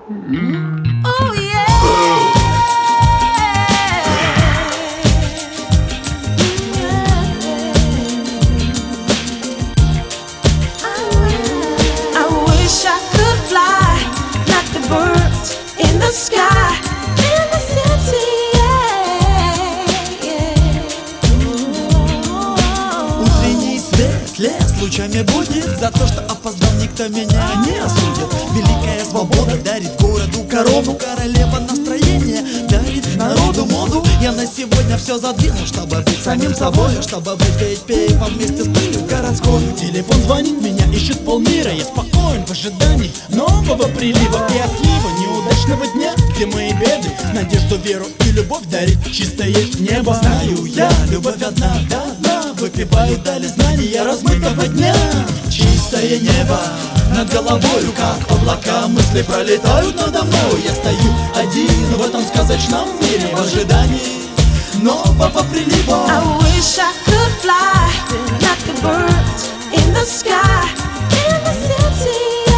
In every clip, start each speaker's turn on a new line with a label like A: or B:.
A: Oh yeah. I wish I could fly like the birds in the sky, in the city,
B: Утренний свет лес лучами будет. За то, что опоздал, никто меня не осудит. Великая свобода дарит городу корону. Королева настроения дарит народу моду. Я на сегодня все задвинул, чтобы быть самим собой, чтобы быть петь вместе с пылью городской. Телефон звонит, меня ищет полмира. Я спокоен в ожидании нового прилива и отлива неудачного дня, где мои беды надежду, веру и любовь дарит чистое небо. Знаю я, любовь одна, да, одна. Выпиваю дали знания размытого дня. Чистое небо над головою, как облака, мысли пролетают надо мной. Я стою один в этом сказочном мире в ожидании нового прилива.
A: I wish I could fly like the birds in the sky, in the city,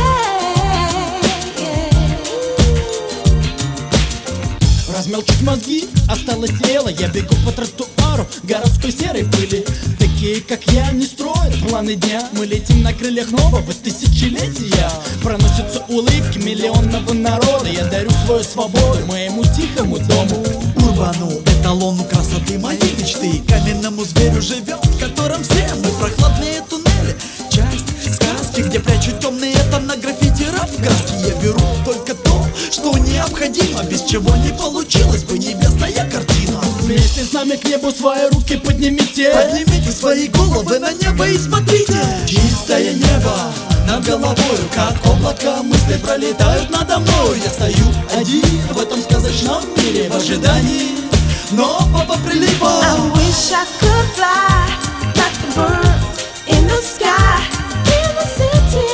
B: Размельчить мозги, осталось тело. Я бегу по тротуару городской серой пыли. Такие, как я, не строят планы дня. Мы летим на крыльях нового тысячелетия. Проносятся улыбки миллионного народа. Я дарю свою свободу моему тихому дому. Урбану, эталону красоты моей мечты. Каменному зверю живет, в котором все мы. Прохладные туннели, часть сказки, где прячут темные тона граффитиров в краски. Я беру только то, что необходимо, без чего не получилась бы небесная картина. Вместе с нами к небу свои руки поднимите. Поднимите свои головы на небо и смотрите. Чистое небо над головою, как облака, мысли пролетают надо мной. Я стою один в этом сказочном мире в ожидании нового прилива.
A: I wish I could fly like the birds in the sky, in the city,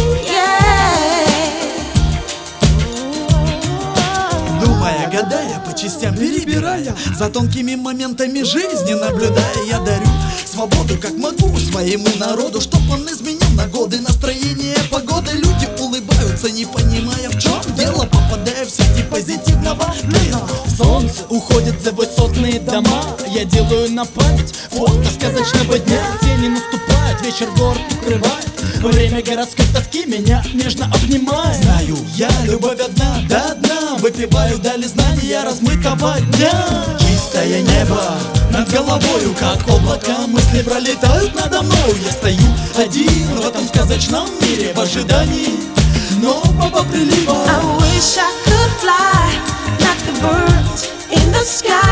B: Думая, гадая, по частям перебирая, за тонкими моментами жизни наблюдая, я дарю свободу, как могу, своему народу, чтоб он изменил на годы настроение погоды. Люди улыбаются, не понимая, в чем дело, попадая в сети позитивного мира. Солнце уходит за высотные дома. Я делаю на память фото сказочного дня. Тени наступают, вечер город укрывает. Время городской тоски меня нежно обнимает. Знаю я, любовь одна, да одна. Выпиваю дали знания размытого дня. Чистое небо над головою, как облака, мысли пролетают надо мной. Я стою один в этом сказочном мире в ожидании нового прилива.
A: I wish I could fly like the birds in the sky.